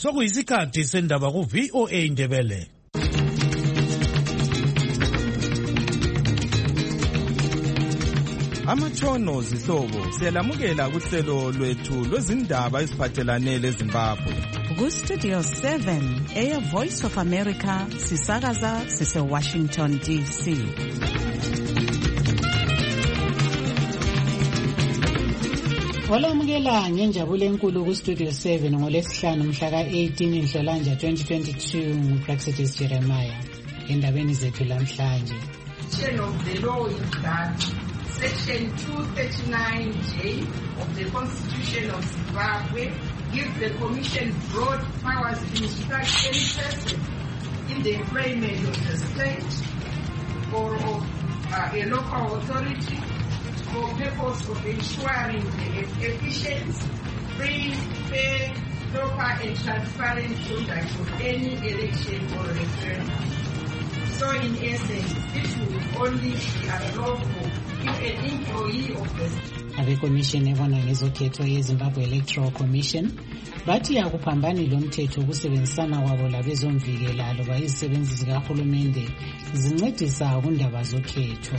Sokuyisikhathi sendaba ku VOA Indebele. Amatshono zihlobo siyalamukela kuhlelo lwethu lwezindaba eziphathelane leZimbabwe. Ku-Studio 7 Air Voice of America sisakaza sise-Washington DC. Olamukela ngenjabulo enkulu ku-Studio 7 ngolesihlanu mhla ka-18 Nhlolanja 2022 nguPraxitis Jeremiah. Endabeni zethu lamhlanje. Of the law is that Section 239J of the Constitution of Zimbabwe gives the Commission broad powers to instruct any person in the employment of the state or of a local authority for purpose of ensuring the efficient, free, fair, proper and transparent conduct of any election or referendum. So in essence, this will only be unlawful if an employee of the Abe-Commission ebona ngezokhetho ye-Zimbabwe Electoral Commission bathi akuphambani lo mthetho ukusebenzisana kwabo labezomvikela loba izisebenzi zikahulumende zincedisa kundaba zokhetho.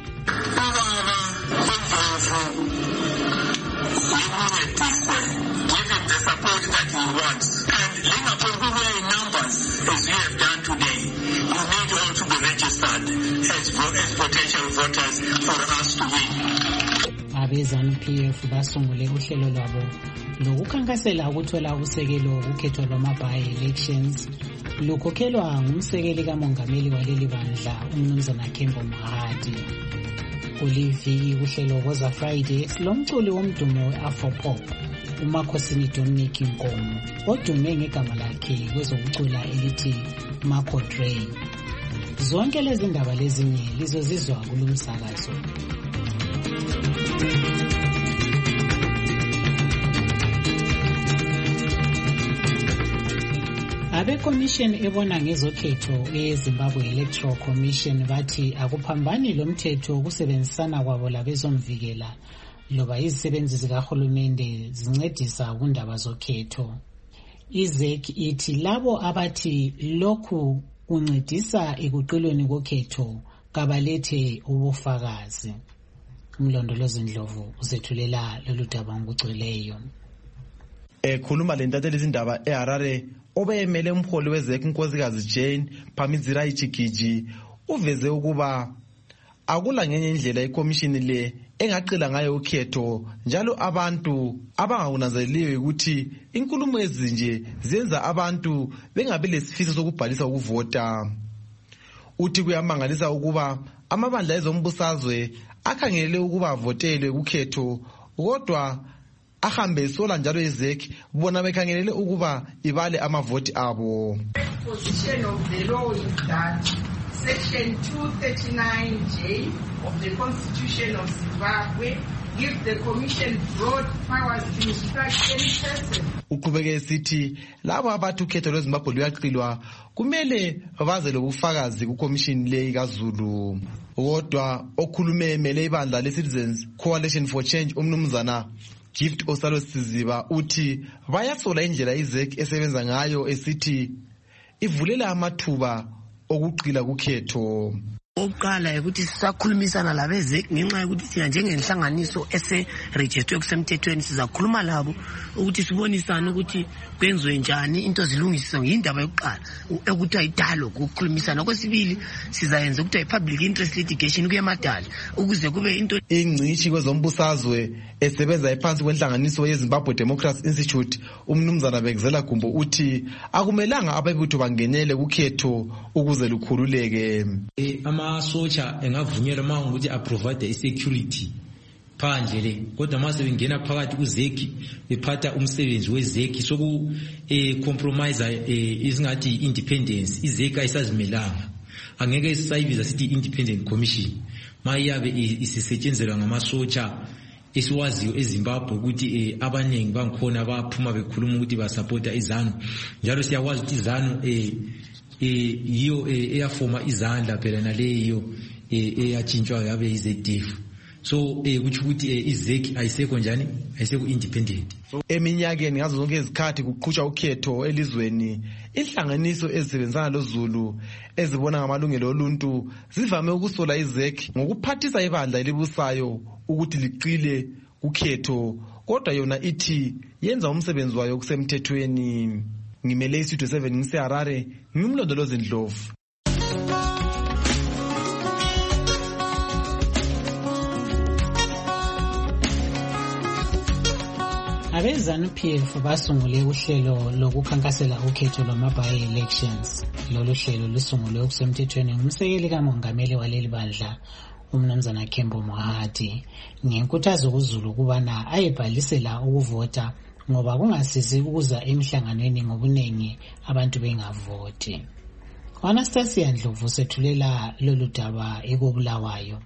Abezanu-PF basungule uhlelo lwabo lokukhankasela ukuthola ukusekelo ukukhetho lwama-by-elections lukhokhelwa ngumsekeli kamongameli waleli bandla uMnumzana Kembo Mahadi. Kuliviki kuhlelo Woza Friday lomculi womdumo we-Afropop uMakhosini Dominic Nkomo odume ngegama lakhe kwezokucula elithi Marco Dre. Zonke lezi ndaba lezinye lizozizwa kulumsakazo. Abe-Commission ebona ngezokhetho ye-Zimbabwe Electoral Commission bathi akuphambani lo mthetho ukusebenzisana kwabo labezomvikela loba izisebenzi zikahulumende zincedisa kundaba zokhetho. IZEC ithi labo abathi lokhu kuncedisa ekuqilweni kokhetho kabalethe ubufakazi. Umlondolozi Ndlovu uzethulela lolu daba ngokugcweleyo. Ekhuluma lentatheli izindaba eHarare obeyemele umholi weZEC uNkosikazi Jane Phamizirayi Chikiji uveze ukuba akula ngenye indlela ikomishini le engaqila ngayo ukhetho njalo abantu abangakunanzeleliwe ukuthi inkulumo ezinje zenza abantu bengabe lesifiso sokubhalisa ukuvota. Uthi kuyamangalisa ukuba amabandla ezombusazwe akhangelele ukuba votelwe ukhetho kodwa ahambe sola njalo iZEC bona bekhangelele ukuba ibale amavoti abo. Position of the law is that Section 239J of the Constitution of Zimbabwe gives the Commission broad powers to instruct any person. Uqhubeke esithi labo abathi ukhetho lweZimbabwe luyaqilwa kumele baze lobufakazi kukomishini le kaZulu. Kodwa okhulume emele ibandla leCitizens Coalition for Change uMnumzana Gift Osalo Siziba uthi bayasola indlela iZEC esebenza ngayo esithi ivulela amathuba okuqila kukhetho. Oqala ukuthi sisakhulumisana labeZEC ngenxa yokuthi thina njengenhlanganiso ese-register kusemthethweni sizakhuluma labo ukuthi sibonisane ukuthi kwenzwe njani into zilungisiswe ngindaba yokuqala ukuthi ayidalo ukukhulumisana. Kwesibili sizayenza ukuthi public interest litigation kuyemadala ukuze kube into ingcishi kwezombusazwe esebenza ephansi kwenhlanganiso yeZimbabwe Democracy Institute uMnumzana Bekezela Gumbo uthi akumelanga ababutho bangenele ukhetho ukuze lukhululeke. Amasotsha engavunyelwa uma ukuthi aprovide isecurity phandle le kodwa mase bengena phakathi kuZEC bephatha umsebenzi weZEC soku compromise isingathi independence iZEC ayisazimelanga angeke sisayibiza sithi independent commission mayabe isisetshenzelwa ngamasotsha esiwaziyo eZimbabwe ukuthi abaningi bangikhona baphuma bekhuluma ukuthi basupporta iZANU njalo siyakwazi ukuthi iZANU yiyo eyafoma izandla phela naleyo eyatshintshwa yabe izedifu so kuthi ukuthi izeki ayisekho njani, ayisekho independent. Eminyakeni ngazo zonke izikhathi kuqhutshwa ukhetho elizweni, inhlanganiso ezisebenzana loZulu ezibona ngamalungelo oluntu zivame ukusola izeki ngokuphathisa ibandla elibusayo ukuthi liqile ukhetho, kodwa yona ithi yenza umsebenzi wayo kusemthethweni. Ngimele iStudio 7 ngiseHarare, ngimlondolozi Ndlovu. Abezanu-PF basungule uhlelo lokukhankasela ukhetho lwama-by-elections. Lolu hlelo lusungulwe kusemthethweni ngumsekeli kamongameli waleli bandla, uMnumzana Kembo Mohadi, ngenkuthazo kuZulu ukubana ayebhalisela ukuvota ngoba kungasizi ukuza emhlanganweni ngobuningi abantu bengavoti. Anastasia Ndlovu sethulela lolu daba ekobulawayo.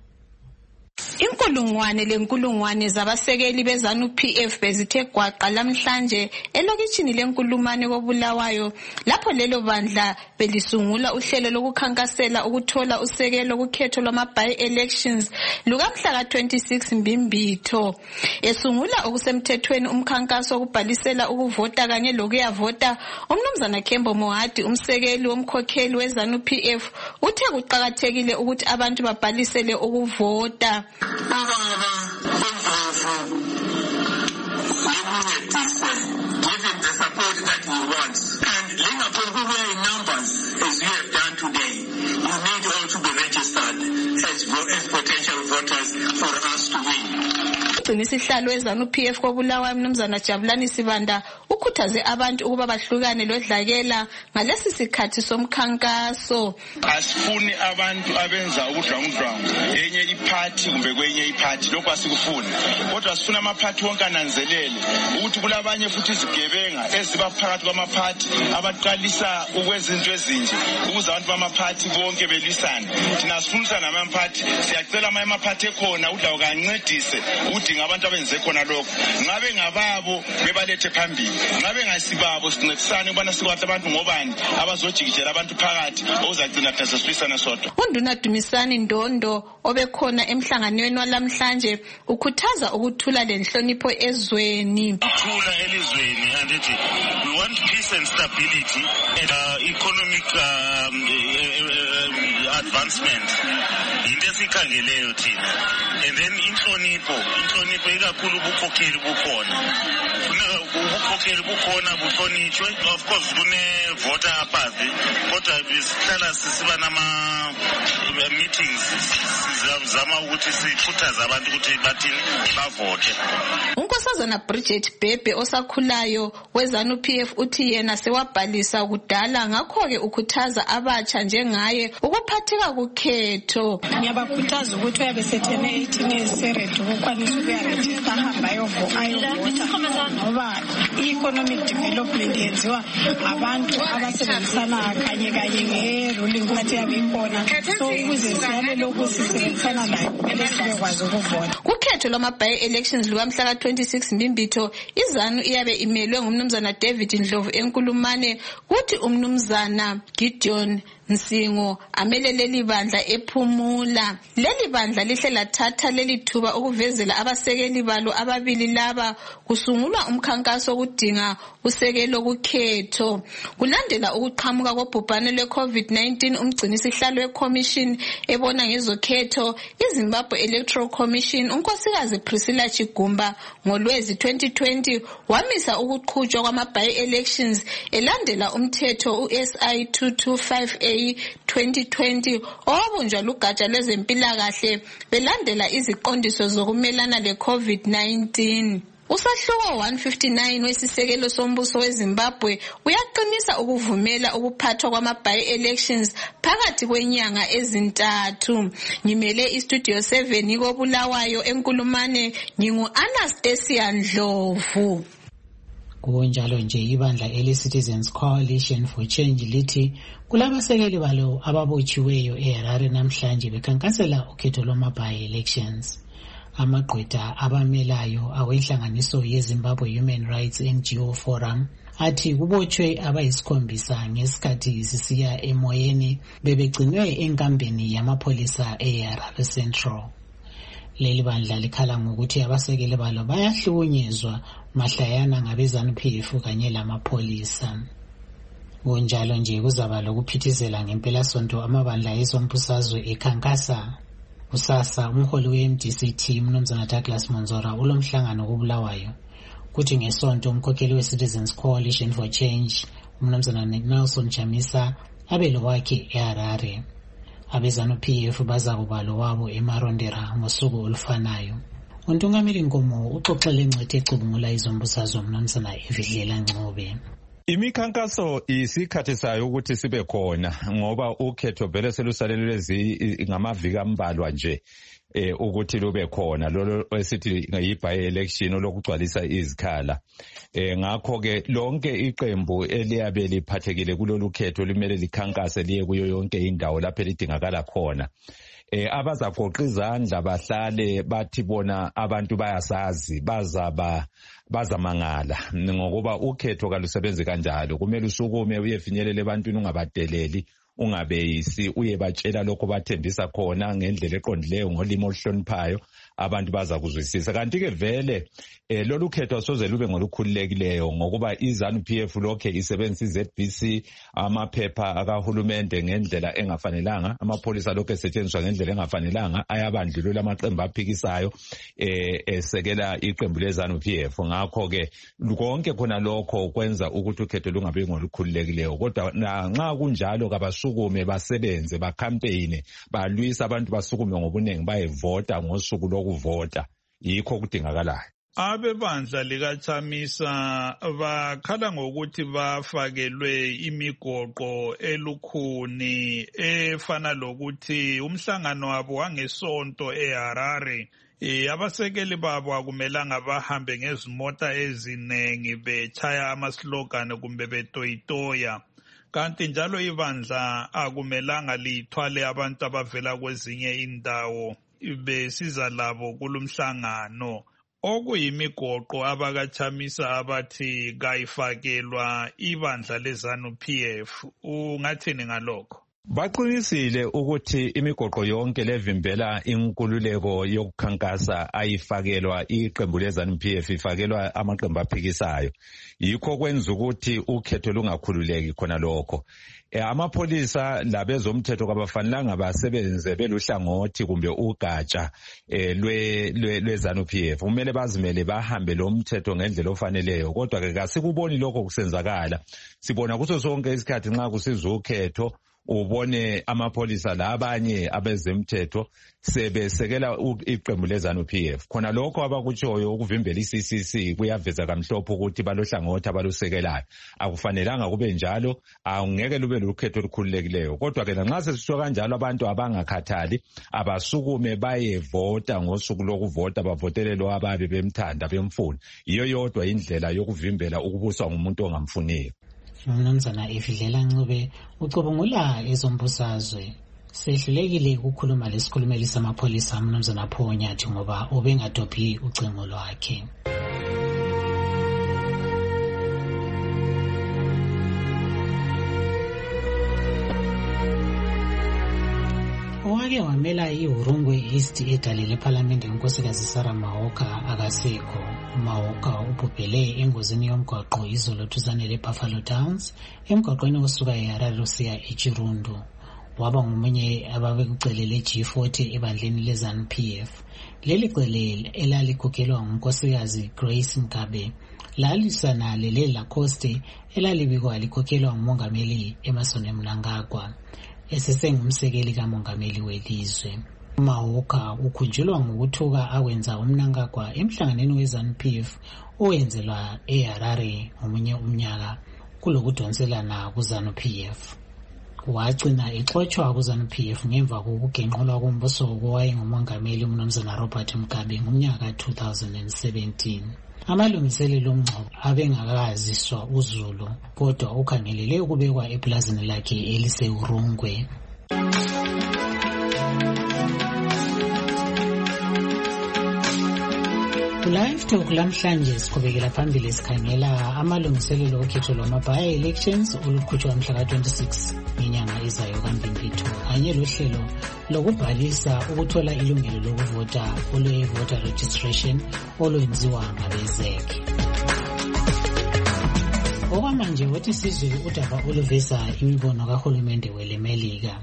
Inkulungwane zabasekeli bezanu-PF bezithe gwaqa lamhlanje elokitshini lenkulumane koBulawayo, lapho lelo bandla belisungula uhlelo lokukhankasela ukuthola usekelo kukhetho lwama-by-elections lukamhla ka-26 Mbimbitho. Esungula okusemthethweni umkhankaso wokubhalisela ukuvota kanye lokuyavota, uMnumzana Kembo Mohadi, umsekeli womkhokheli wezanu-PF, uthe kuqakathekile ukuthi abantu babhalisele ukuvota. Given the support that we want, and laying upon Google in numbers as we have done today, you need all to be registered as potential voters for us to win. Isihlalo wezanu-PF koBulawayo uMnumzana Jabulani Sibanda ukhuthaze abantu ukuba bahlukane lodlakela ngalesi sikhathi somkhankaso. Asifuni abantu abenza ubudlwangudlwangu yenye iphathi kumbe kwenye iphathi, lokho asikufuni. Kodwa sifuna amaphathi wonke ananzelele ukuthi kulabanye futhi izigebenga eziba phakathi kwamaphathi abaqalisa ukwezinto ezinje ukuze abantu bamaphathi bonke belisane. Thina sifunisa namaphathi, siyacela amaphathi ekhona udlawo kancedise ukuthi ngabantu abenze khona lokho, ngabe ngababo bebalethe phambili, ngabe ngasibabo sincedisane ukubana sikwazi abantu ngobani abazojikijela abantu phakathi okuzagcina thina sesifisana sodwa. UNduna Dumisani Ndondo obekhona emhlanganweni walamhlanje ukhuthaza ukuthula lenhlonipho ezweni. Ukuthula elizweni, andithi we want peace and stability and economic advancement. Into esikhangeleyo thina. And then inhlonipho ikakhulu ubukhokheli bukhona. Ubukhokheli bukhona buhlonitshwe. Of course kune voter apathy, kodwa besihlala sisiba nama meetings sizama ukuthi sikhuthaze abantu ukuthi bathini bavote. uNkosazana Bridget Bhebhe osakhulayo wezanu-PF uthi yena sewabhalisa kudala, ngakho-ke ukhuthaza abatsha njengaye ukuphatheka kukhetho. Ngiyabakhuthaza ukuthi uyabe sethene 18 years seredi ukukwanisa ukuyarejista ahamba ayovota, ngoba i-economic development yenziwa abantu abasebenzisana kanye nge-ruling party yabe ikhona, so ukuze siyalele ukuthi sisebenzisana nayo kumele sibekwazi ukuvota. Kukhetho lwama-by-elections lukamhla ka-26 Mbimbitho, izanu iyabe imelwe ngumnumzana David Ndlovu enkulumane, kuthi umnumzana Gideon Nsingo amele leli bandla ephumula. Leli bandla lihle lathatha leli thuba ukuvezela abasekeli balo ababili laba kusungulwa umkhankaso okudinga usekelo kukhetho. Kulandela ukuqhamuka kobhubhane lwe-COVID-19, umgcinisihlalo we-commission ebona ngezokhetho iZimbabwe Electoral Commission, unkosikazi Priscilla Chigumba, ngoLwezi 2020 wamisa ukuqhutshwa kwama-by-elections elandela umthetho uSI 225A 2020 owabunjwa lugatsha lwezempilakahle belandela iziqondiso zokumelana le-COVID-19. Usahluko 159 wesisekelo sombuso weZimbabwe uyaqinisa ukuvumela ukuphathwa kwama-by-elections phakathi kwenyanga ezintathu. Ngimele iStudio 7 koBulawayo enkulumane, ngingu-Anastasia Ndlovu. Kunjalo nje ibandla eli-Citizens Coalition for Change lithi kulabasekeli balo ababotshiweyo eHarare namhlanje bekhankasela ukhetho lwama-by-elections. Amagqwetha abamelayo awenhlanganiso yeZimbabwe Human Rights NGO Forum athi kubotshwe abayisikhombisa ngesikhathi sisiya emoyeni bebegcinwe enkambeni yamapholisa eHarare Central. Leli bandla likhala ngokuthi abasekeli balo bayahlukunyezwa mahlayana ngabe-ZANU-PF kanye lamapholisa. Kunjalo nje kuzaba lokuphithizela ngempelasonto amabandla ezombusazwe ekhankasa. Kusasa umholi we-MDC Mnumzana Douglas Monzora ulomhlangano kuBulawayo. Kuthi ngesonto umkhokheli we-Citizens Coalition for Change Mnumzana Nelson Chamisa abelo wakhe eHarare. Abe-ZANU-PF bazakuba lo wabo eMarondera ngosuku olufanayo. Untungameli Nkomo uxoxele ingcithe ecubungula izombusazwe Mnumzana Evidlela Ncube. Imikhankaso isikhathi sayo ukuthi sibe khona ngoba ukhetho vele selusalelwe ngamaviki ambalwa nje ukuthi lube khona lolo esithi yi-by election lokugcwalisa izikhala. Ngakho ke lonke iqembu eliyabe liphathekile kulolu khetho limele likhankase liye kuyo yonke indawo lapho elidingakala khona. Abazagoqa izandla bahlale bathi bona abantu bayasazi bazamangala ngokuba ukhetho kalusebenzi kanjalo. Kumele usukume uyefinyelela ebantwini ungabadeleli ungabeyisi uyebatshela lokho bathembisa khona ngendlela eqondileyo ngolimo oluhloniphayo abantu baza kuzwisisa. Kanti ke vele lolu khetho soze lube ngolukhululekileyo ngokuba iZANU-PF lokhe isebenzisa iZBC amaphepha akahulumende ngendlela engafanelanga, amapholisa lokho esetshenziswa ngendlela engafanelanga, ayabandlulula amaqembu aphikisayo esekela iqembu leZANU-PF. Ngakho ke konke khona lokho kwenza ukuthi ukhetho lungabe ngolukhululekileyo. Kodwa nxa kunjalo kabasukume basebenze bakampeyine balwisa abantu basukume ngobunengi bayevota ngosuku lokuvota. Yikho kudingakalayo. Abebandla likaChamisa bakhala ngokuthi bafakelwe imigoqo elukhuni efana lokuthi umhlangano wabo wangesonto eHarare abasekeli babo akumelanga bahambe ngezimota ezinengi betshaya amaslogani kumbe betoyitoya. Kanti njalo ibandla akumelanga lithwale abantu abavela kwezinye indawo besiza labo kulumhlangano. Okuyimigoqo abakaChamisa abathi kayifakelwa ibandla leZANU-PF. Ungathini ngalokho? Baqinisile ukuthi imigoqo yonke levimbela inkululeko yokukhankasa ayifakelwa iqembu leZANU-PF ifakelwa amaqembu aphikisayo. Yikho kwenza ukuthi ukhetho lungakhululeki khona lokho. Amapholisa labezomthetho kabafanelanga basebenze beluhlangothi kumbe ugatsha lweZANU-PF. Kumele bazimele bahambe lo mthetho ngendlela ofaneleyo. Kodwa ke kasikuboni lokho kusenzakala. Sibona kuso sonke isikhathi nxa kusiza ukhetho ubone amapholisa labanye abezemthetho sebesekela iqembu leZANU-PF. Khona lokho abakutshoyo ukuvimbela iCCC kuyaveza kamhlophe ukuthi balohlangothi abalusekelayo. Akufanelanga kube njalo, angeke lube lukhetho olukhululekileyo. Kodwa ke nxa sesisho kanjalo abantu abangakhathali abasukume bayevota ngosuku lokuvota bavotele lo ababe bemthanda bemfuna. Iyo yodwa indlela yokuvimbela ukubuswa ngumuntu ongamfuniyo. Mnumzana Evidlela Ncube ucubungula ezombusazwe. Sehlulekile ukukhuluma lesikhulumeli samapholisa Mnumzana Phonyathi ngoba ubengadophi ucingo lwakhe. Owake wamela iHurungwe East egalile eParliament unkosikazi Sarah Mahoka akasekho. Mahoka ubhubhele engozini yomgwaqo izolo duzane leBuffalo Downs emgwaqweni osuka eHarare usiya eChirundu. Waba ngomunye ababekucelele G40 ebandleni leZANU-PF. Leli cele elaligugelwa ngunkosikazi Grace Mgabe lalisana lele Lacoste elalibikwa likhokhelwa ngumongameli Emmerson Mnangagwa esesengumsekeli kamongameli welizwe. Mahoka ukhunjulwa ngokuthuka akwenza uMnangagwa emhlanganeni weZANU-PF owenzelwa eHarare ngomunye umnyaka kulokudonselana kuZANU-PF. Wagcina exotshwa kuZANU-PF ngemva kokugenqolwa kombuso wowayengumongameli uMnumzana Robert Mugabe ngomnyaka 2017. Amalungiselelo omngcwabo abengakaziswa uZulu kodwa ukhangelele ukubekwa eplazini lakhe eliseHurungwe. Live Talk lamhlanje siqhubekela phambili sikhangela amalungiselelo okhetho lwama-by-elections oluqhutshwa mhla ka-26 ngenyanga ezayo kaMbimbithi kanye lohlelo lokubhalisa ukuthola ilungelo lokuvota olwe-voter registration olwenziwa ngabe-ZEC. Okwamanje wothi sizwe udaba oluveza imibono kahulumende welemelika.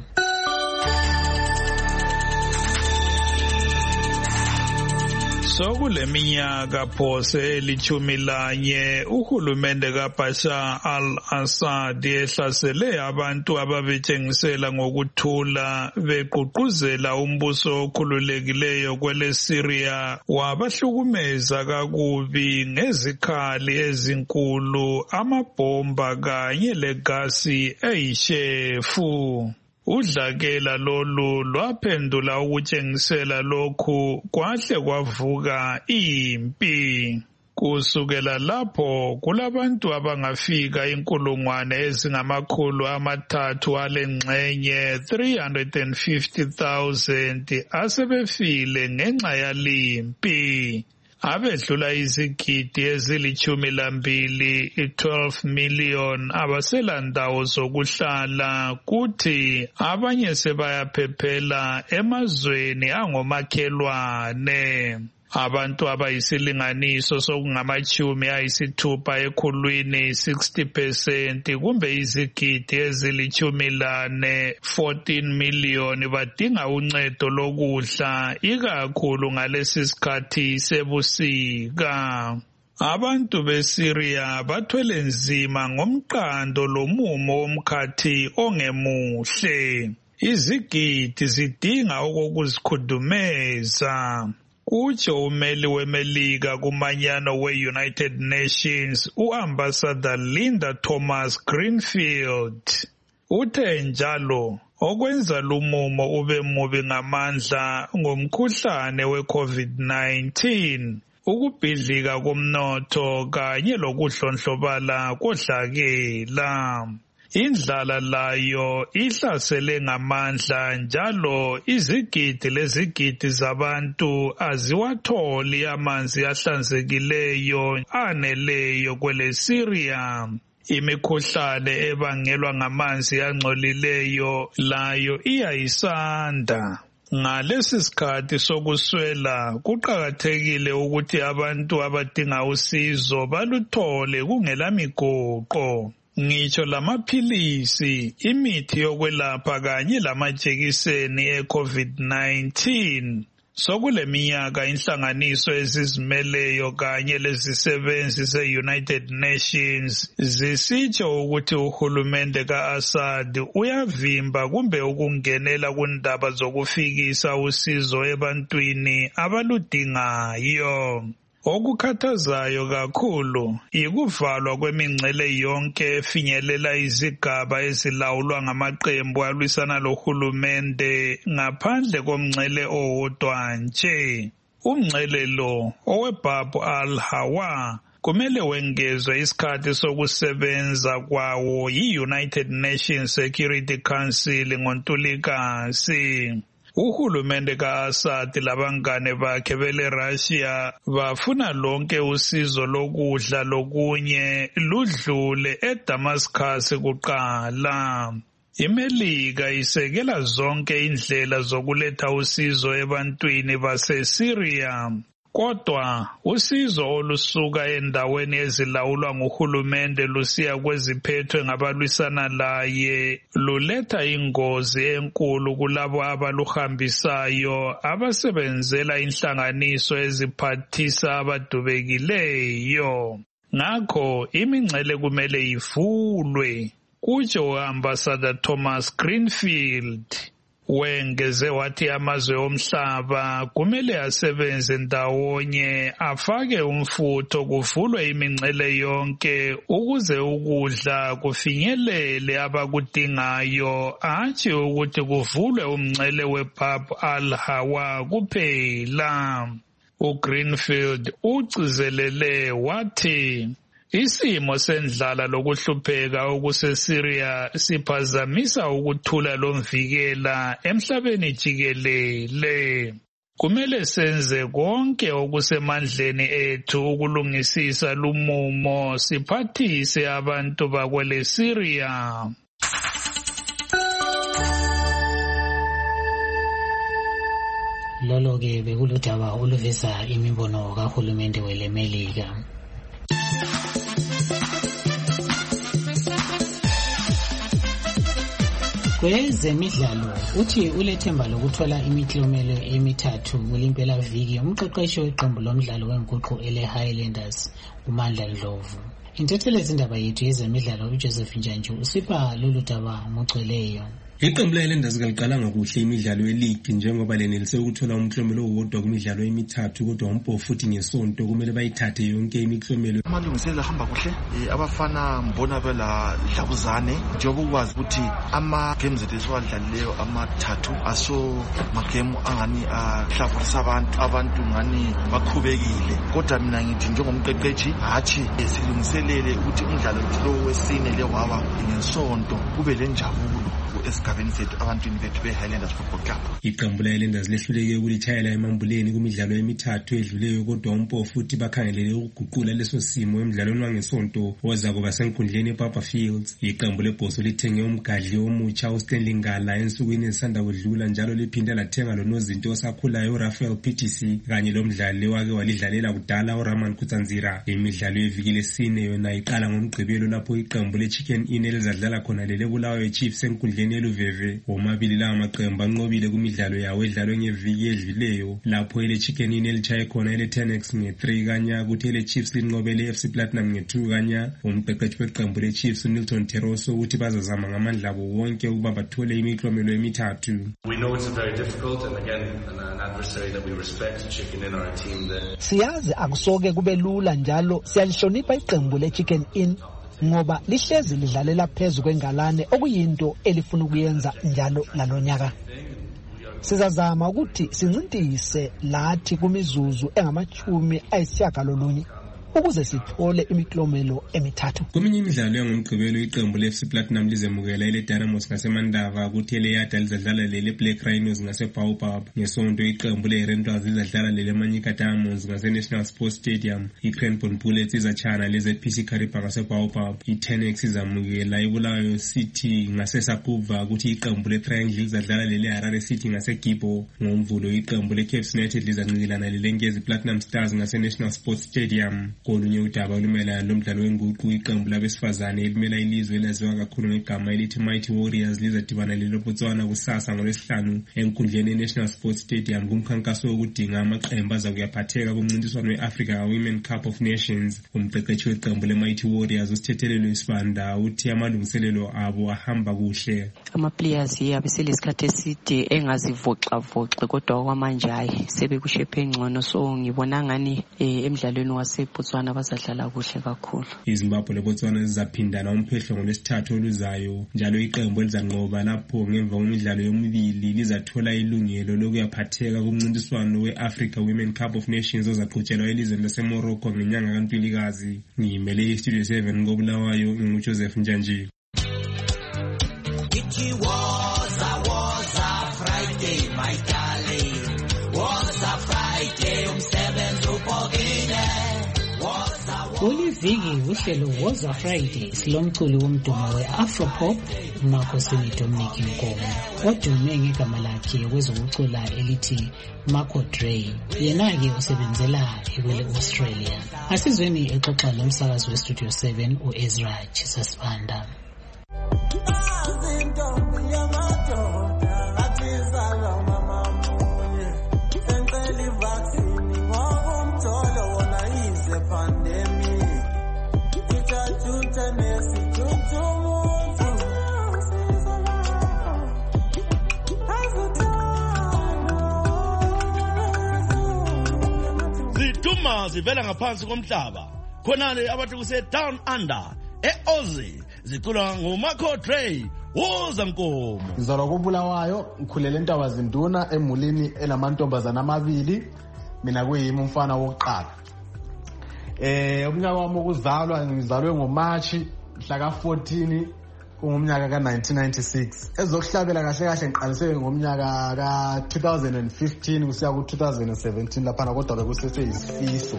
Sokule minyaka phose eli-11 uhulumende kaBashar al-Assad ehlasele abantu ababetshengisela ngokuthula beqhuquzela umbuso okhululekileyo kwele-Syria wabahlukumeza kakubi ngezikhali ezinkulu, amabhomba kanye legasi eyishefu. Udlakela lolu lwaphendula ukutshengisela lokhu kwahle kwavuka impi. Kusukela lapho kulabantu abangafika 350,000 alengxenye 350,000 asebefile ngenxa yalimpi. Abedlula izigidi ezili-12, 12 million abaselandawo zokuhlala, kuthi abanye sebayaphephela emazweni angomakhelwane. Abantu abayisilinganiso sokungama-60 ekhulwini 60% kumbe izigidi ezili-14, 14 million badinga uncedo lokudla ikakhulu ngalesi sikhathi sebusika. Abantu beSyria bathwele nzima ngomqando lomumo womkhathi ongemuhle. Izigidi zidinga okokuzikhudumeza. Utsho umeli wemelika kumanyano we-United Nations u-Ambassador Linda Thomas-Greenfield. Uthe njalo okwenza lumumo ube mubi ngamandla ngomkhuhlane we-COVID-19, ukubhidlika komnotho kanye lokuhlonhlobala kodlakela. Indlala layo ihlasele ngamandla njalo izigidi lezigidi zabantu aziwatholi amanzi ahlanzekileyo aneleyo kwele-Syria. Imikhuhlane ebangelwa ngamanzi angcolileyo layo iyayisanda. Ngalesi sikhathi sokuswela kuqakathekile ukuthi abantu abadinga usizo baluthole kungelamigoqo. Ngitsho lamaphilisi, imithi yokwelapha kanye lamajekiseni e-COVID-19. Sokule minyaka inhlanganiso ezizimeleyo kanye lezisebenzi ze-United Nations zisitsho ukuthi uhulumende ka-Assad uyavimba kumbe ukungenela kundaba zokufikisa usizo ebantwini abaludingayo. Okukhathazayo kakhulu ikuvalwa kwemingcele yonke efinyelela izigaba ezilawulwa ngamaqembu alwisana lohulumende ngaphandle komngcele owodwa nje. Umngcele lo oweBab al-Hawa kumele wengezwe isikhathi sokusebenza kwawo yi-United Nations Security Council ngoNtulikazi. Uhulumende ka-Assad labangane bakhe bele-Russia bafuna lonke usizo lokudla lokunye ludlule eDamascus kuqala. IMelika isekela zonke indlela zokuletha usizo ebantwini baseSyria. Kodwa usizo olusuka endaweni ezilawulwa nguhulumende lusiya kweziphethwe ngabalwisana laye luletha ingozi enkulu kulabo abaluhambisayo abasebenzela inhlanganiso eziphathisa abadubekileyo. Ngakho imingcele kumele ivulwe, kutsho u-Ambassador Thomas Greenfield. Wengeze wathi amazwe omhlaba kumele asebenze ndawonye afake umfutho kuvulwe imingcele yonke ukuze ukudla kufinyelele abakudingayo, hatshi ukuthi kuvulwe umngcele weBab al-Hawa kuphela. uGreenfield ugcizelele wathi isimo sendlala lokuhlupheka okuseSyria siphazamisa ukuthula lomvikela emhlabeni jikelele. Kumele senze konke okusemandleni ethu ukulungisisa lumumo siphathise abantu bakwele Syria. Lolo-ke bekuludaba oluveza imibono kahulumende welemelika. Kwezemidlalo uthi ulethemba lokuthola imiklomelo emithathu kulimpela viki umqeqeshi weqembu lomdlalo wenguqu ele-Highlanders uMandla Ndlovu. Intethelezindaba yethu yezemidlalo uJoseph Njanju usipha lolu daba ngogcweleyo. Iqembu le-Highlanders kaliqalanga kuhle imidlalo ye-league njengoba lenelise ukuthola umklomelo owodwa kumidlalo emithathu kodwa umpo futhi ngesonto kumele bayithathe yonke imiklomelo. Amalungiselelo ahamba kuhle, abafana mbona bela dlabuzane njengoba ukwazi ukuthi ama-games ethu esiwadlalileyo amathathu aso magame angani ahlavorisa abantu ngani bakhubekile, kodwa mina ngithi njengomqeqeshi hathi silungiselele ukuthi umdlalo wethu lo wesine lewawa ngesonto kube lenjabulo esigabeni sethu abantwini bethu be-Highlanders Football Club. Iqembu le-Highlanders lehluleke ukulitshayela emambuleni kumidlalo emithathu edluleyo kodwa umpo futhi bakhangelele ukuguqula leso simo emidlalweni wangesonto oza kuba senkundleni ePapa Fields. Iqembu lebhoso lithenge umgadli omutsha uStanley Ngala ensukwini ezisanda kudlula njalo liphinda lathenga lonozinto osakhulayo uRafael PTC kanye lomdlali wake walidlalela kudala uRaman Kutsanzira. Imidlalo yeviki lesine yona iqala ngomgqibelo lapho iqembu le-Chicken Inn elizadlala khona lele-Bulawayo Chiefs enkundleni eluveve. Womabili la amaqembu anqobile kumidlalo yawo edlalwe ngeviki edluleyo lapho ele-Chicken Inn elitshaye khona ele-Tenex nge-3 kanya kuthi ele-Chiefs linqobele i-FC Platinum nge-2 kanya. Umqeqeshi weqembu le-Chiefs uNilton Teroso uthi bazazama ngamandla abo wonke ukuba bathole imiklomelo emithathu. We know it's very difficult and again an adversary that we respect. Chicken Inn are a team that siyazi akusoke kube lula njalo siyalihlonipha iqembu le-Chicken Inn ngoba lihlezi lidlalela phezu kwengalane okuyinto elifuna ukuyenza njalo lalonyaka. Sizazama ukuthi sincintise lathi kumizuzu engama-90 ukuze sithole imiklomelo emithathu. Kweminye imidlalo yangomgqibelo iqembu le-FC Platinum lizemukela ile-Dynamos ngasemandava kuthi ele-Yada lizadlala lele-Black Rhinos ngase-Baobab. Ngesonto iqembu le-Rentals lizadlala lele-Manyika Diamonds ngase-National Sports Stadium. I-Cranbourne Bullets izatshana le-ZPC Kariba ngase-Baobab. I-Tenex izamukela iBulawayo City ngase-Sakuva kuthi iqembu le-Triangle lizadlala lele-Harare City ngase-Gibo. Ngomvulo iqembu le-Cape United lizancikilana lele-Ngezi Platinum Stars ngase-National Sports Stadium. Kolunye udaba olumelana lomdlalo wenguqu iqembu labesifazane elimela ilizwe elaziwa kakhulu ngegama elithi Mighty Warriors lizadibana leLobotswana kusasa ngoLwesihlanu enkundleni eNational Sports Stadium kumkhankaso wokudinga amaqembu aza kuyaphatheka kumncintiswano we-Africa Women Cup of Nations. Umqeqeshi weqembu le-Mighty Warriors uSithethelelo Isibanda uthi amalungiselelo abo ahamba kuhle. Ama-players yabe selesikhathi eside engazivoxa kodwa okwamanje hayi sebekushepe engcono, so ngibona ngani emidlalweni waseBotswana bazadlala kuhle kakhulu. iZimbabwe leBotswana zizaphindana umphehlo ngoLwesithathu oluzayo njalo iqembu elizanqoba lapho ngemva kwemidlalo yomibili lizathola ilungelo lokuyaphatheka kumncintiswano we-Africa Women Cup of Nations ozaqhutshelwa elizweni laseMorocco ngenyanga kaNtulikazi. Ngiyimele iStudio 7 ngoBulawayo nginguJoseph Njanji. Friday my darling, was a Friday umsebenzi ubhokile. Kuliviki uhlelo Woza Friday silomculi womdumo we-Afropop uMakhosini Dominic Nkomo odume ngegama lakhe kwezokucula elithi Marco Dre. Yena-ke usebenzela ekwele-Australia. Asizweni exoxa lomsakazi weStudio 7 u-Ezra Chisasibanda. Ziduma zivela ngaphansi komhlaba khonale abathi kuse down under eOzzy zicula ngoMarco Dre. Woza Nkomo ngizalwa koBulawayo, ngikhulele eNtabazinduna emulini enamantombazana amabili, mina kuyimi umfana wokuqala. Umnyaka wami wokuzalwa ngizalwe ngoMarch mhla ka 14 Ngomnyaka ka-1996 ezokuhlabela kahle kahle ngiqaliseke ngomnyaka ka-2015 kusiya ku-2017 laphana kodwa bekusese isifiso.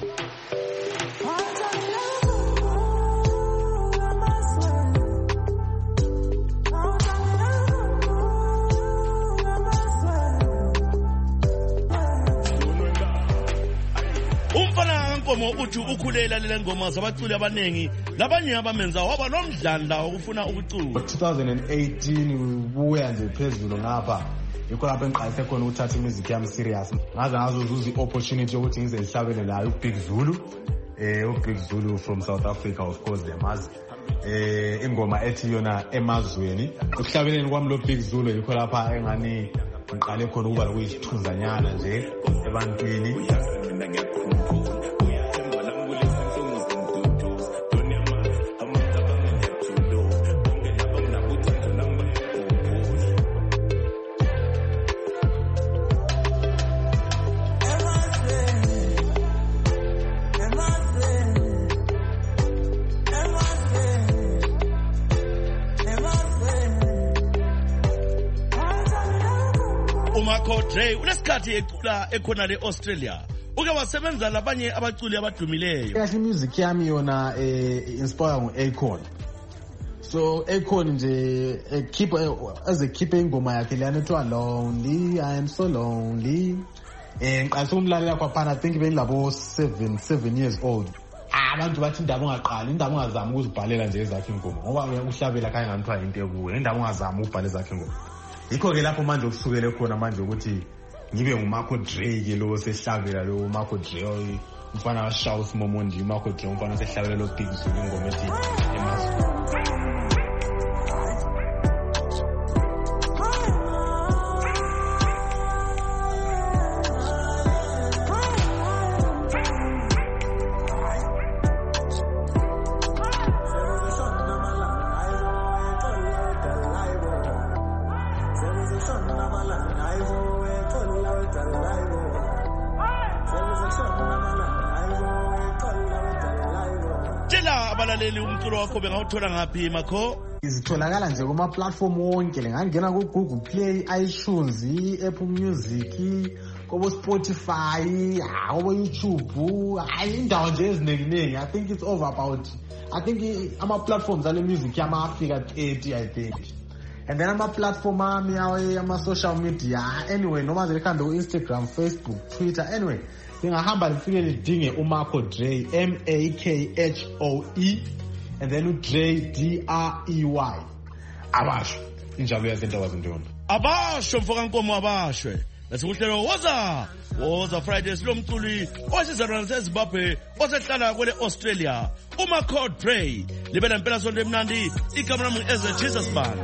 Nkomo uthi ukhulela lele ngoma zabaculi abanengi labanye abamenza waba nomdlandla okufuna ukucula. 2018 ubuya nje phezulu ngapha yikho lapho engiqalise khona ukuthatha music yami serious ngazuza i-opportunity yokuthi ngize ngihlabele nayo uBig Zulu uBig Zulu from South Africa, of course them as ingoma ethi yona emazweni. Ukuhlabeleni kwami lo Big Zulu yikho lapha engani ngiqale khona ukuba lokuyisithunzanyana nje ebantwini. uMarco Dre unesikhathi ecula ekhona le-Australia uke wasebenza labanye abaculi abadumileyo. Kahle music yami yona inspire ngu-Akon. So Akon nje ekhiphe ingoma yakhe leyana ethiwa Lonely, I am so lonely. Ngiqalise ukumlalela kwaphana I think benilabo 7 years old. Abantu bathi indaba ungaqali, indaba ungazama ukuzibhalela nje ezakhe ingoma ngoba uhlabela khanye nganthiwa into ekuwe, indaba ungazama ukubhala ezakhe ingoma. Yikho ke lapho manje ukusukele khona manje ukuthi ngibe nguMarco Dre ke lo sehlabela lo Marco Dre umfana waShaus Momondi Marco Dre umfana sehlabela lo Big Zulu ingoma ethi emazweni. Abalaleli umculo wakho bengawuthola ngaphi Marco? Izitholakala nje kuma platform wonke ngangena ku Google Play, iTunes, Apple Music, kobo Spotify, kobo YouTube, indawo nje eziningi. I think it's over about ama platforms ale music yama afika 30 I think. And then ama platform ami ama social media anyway noma nje likhambe ku Instagram, Facebook, Twitter anyway. Ngahamba lifike lidinge uMarco Dre MAKHOE and then uDre DREY abasho injalo yazinto wazindona abasho mfoka nkomo abashwe lesikuhlelo woza Fridays lo mculi osizalwana seZimbabwe osehlala kwele Australia uMarco Dre libela impela sonto emnandi igama lami Eze Jesus Band.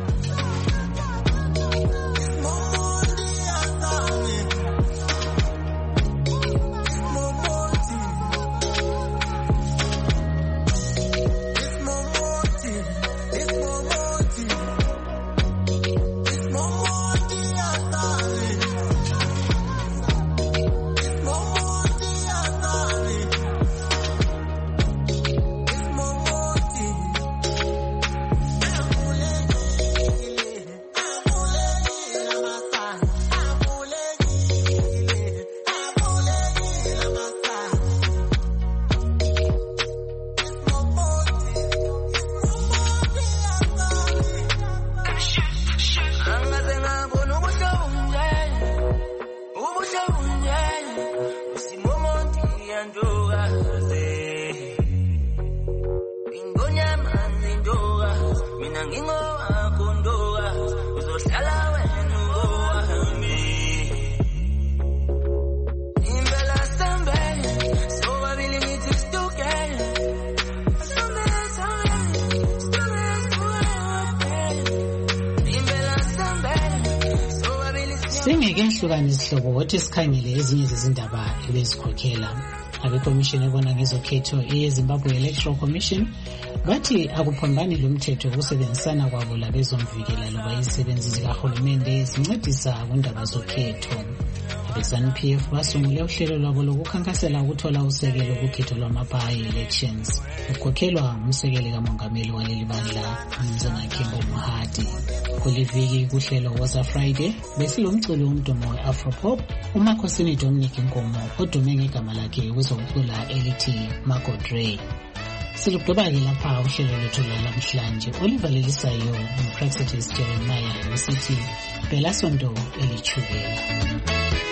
Singekehlukanisa isihlobo wathi sikhangele ezinye zezindaba ebezikhokhela abekomishini ebona ngezokhetho eyeZimbabwe Electoral Commission bathi akuphambani lo mthetho ukusebenzisana kwabo labezomvikela loba izisebenzi zikahulumende zincedisa kundaba zokhetho. ZANU-PF basungule uhlelo lwabo lokukhankasela ukuthola usekelo kukhetho lwama-by-elections lukhokhelwa umsekeli kamongameli waleli bandla uMnumzana Kimbo Mohadi. Kuliviki kuhlelo Woza Friday besilomculi womdumo we-Afropop uMakhosini Dominic Nkomo odume ngegama lakhe kwezokucula elithi Marco Dre. Silugqiba-ke lapha uhlelo lethu lwalamhlanje olivalelisayo nguPraxetis Jeremiah usithi Bela Sonto elithukela.